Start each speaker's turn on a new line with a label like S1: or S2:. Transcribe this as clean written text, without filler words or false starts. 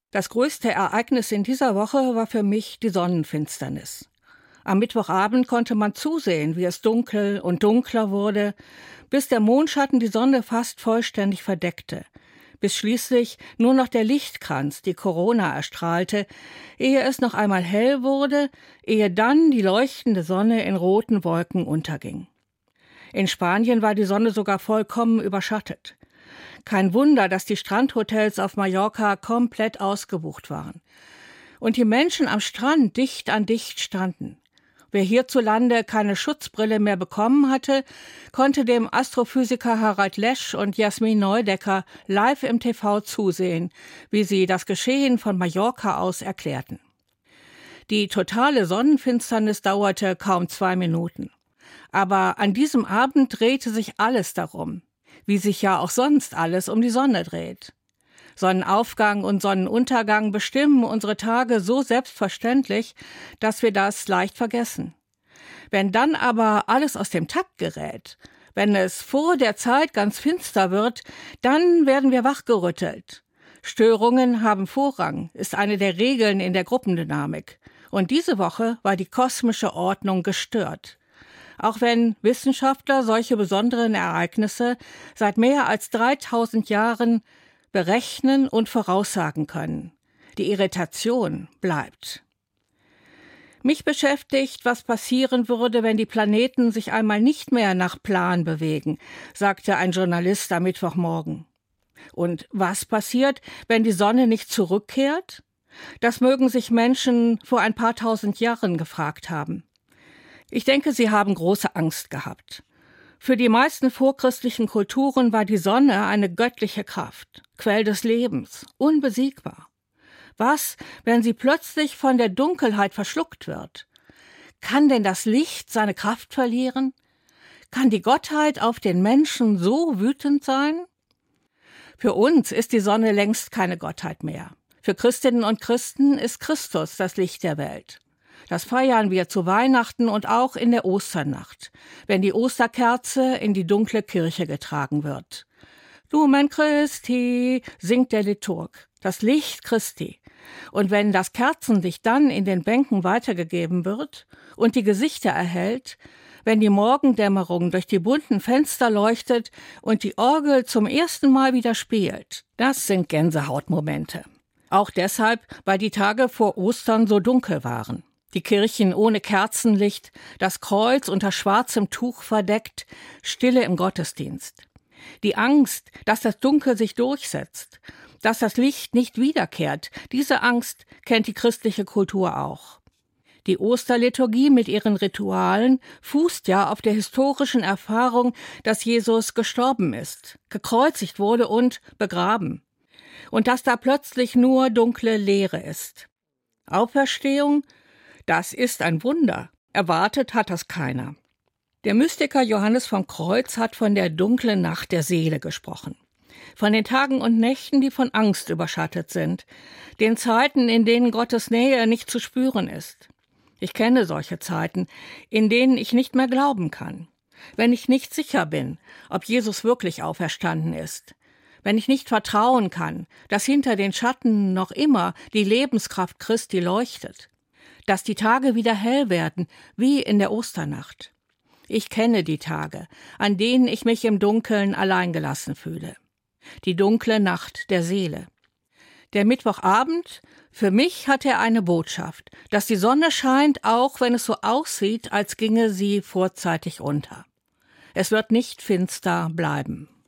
S1: Das größte Ereignis in dieser Woche war für mich die Sonnenfinsternis. Am Mittwochabend konnte man zusehen, wie es dunkel und dunkler wurde, bis der Mondschatten die Sonne fast vollständig verdeckte, bis schließlich nur noch der Lichtkranz die Corona erstrahlte, ehe es noch einmal hell wurde, ehe dann die leuchtende Sonne in roten Wolken unterging. In Spanien war die Sonne sogar vollkommen überschattet. Kein Wunder, dass die Strandhotels auf Mallorca komplett ausgebucht waren. Und die Menschen am Strand dicht an dicht standen. Wer hierzulande keine Schutzbrille mehr bekommen hatte, konnte dem Astrophysiker Harald Lesch und Jasmin Neudecker live im TV zusehen, wie sie das Geschehen von Mallorca aus erklärten. Die totale Sonnenfinsternis dauerte kaum 2 Minuten. Aber an diesem Abend drehte sich alles darum, wie sich ja auch sonst alles um die Sonne dreht. Sonnenaufgang und Sonnenuntergang bestimmen unsere Tage so selbstverständlich, dass wir das leicht vergessen. Wenn dann aber alles aus dem Takt gerät, wenn es vor der Zeit ganz finster wird, dann werden wir wachgerüttelt. Störungen haben Vorrang, ist eine der Regeln in der Gruppendynamik. Und diese Woche war die kosmische Ordnung gestört. Auch wenn Wissenschaftler solche besonderen Ereignisse seit mehr als 3000 Jahren berechnen und voraussagen können. Die Irritation bleibt. Mich beschäftigt, was passieren würde, wenn die Planeten sich einmal nicht mehr nach Plan bewegen, sagte ein Journalist am Mittwochmorgen. Und was passiert, wenn die Sonne nicht zurückkehrt? Das mögen sich Menschen vor ein paar tausend Jahren gefragt haben. Ich denke, sie haben große Angst gehabt. Für die meisten vorchristlichen Kulturen war die Sonne eine göttliche Kraft, Quell des Lebens, unbesiegbar. Was, wenn sie plötzlich von der Dunkelheit verschluckt wird? Kann denn das Licht seine Kraft verlieren? Kann die Gottheit auf den Menschen so wütend sein? Für uns ist die Sonne längst keine Gottheit mehr. Für Christinnen und Christen ist Christus das Licht der Welt. Das feiern wir zu Weihnachten und auch in der Osternacht, wenn die Osterkerze in die dunkle Kirche getragen wird. Lumen Christi, singt der Liturg, das Licht Christi. Und wenn das Kerzenlicht dann in den Bänken weitergegeben wird und die Gesichter erhellt, wenn die Morgendämmerung durch die bunten Fenster leuchtet und die Orgel zum ersten Mal wieder spielt, das sind Gänsehautmomente. Auch deshalb, weil die Tage vor Ostern so dunkel waren. Die Kirchen ohne Kerzenlicht, das Kreuz unter schwarzem Tuch verdeckt, Stille im Gottesdienst. Die Angst, dass das Dunkel sich durchsetzt, dass das Licht nicht wiederkehrt, diese Angst kennt die christliche Kultur auch. Die Osterliturgie mit ihren Ritualen fußt ja auf der historischen Erfahrung, dass Jesus gestorben ist, gekreuzigt wurde und begraben. Und dass da plötzlich nur dunkle Leere ist. Auferstehung, das ist ein Wunder. Erwartet hat das keiner. Der Mystiker Johannes vom Kreuz hat von der dunklen Nacht der Seele gesprochen. Von den Tagen und Nächten, die von Angst überschattet sind. Den Zeiten, in denen Gottes Nähe nicht zu spüren ist. Ich kenne solche Zeiten, in denen ich nicht mehr glauben kann. Wenn ich nicht sicher bin, ob Jesus wirklich auferstanden ist. Wenn ich nicht vertrauen kann, dass hinter den Schatten noch immer die Lebenskraft Christi leuchtet. Dass die Tage wieder hell werden, wie in der Osternacht. Ich kenne die Tage, an denen ich mich im Dunkeln alleingelassen fühle. Die dunkle Nacht der Seele. Der Mittwochabend, für mich hat er eine Botschaft, dass die Sonne scheint, auch wenn es so aussieht, als ginge sie vorzeitig unter. Es wird nicht finster bleiben.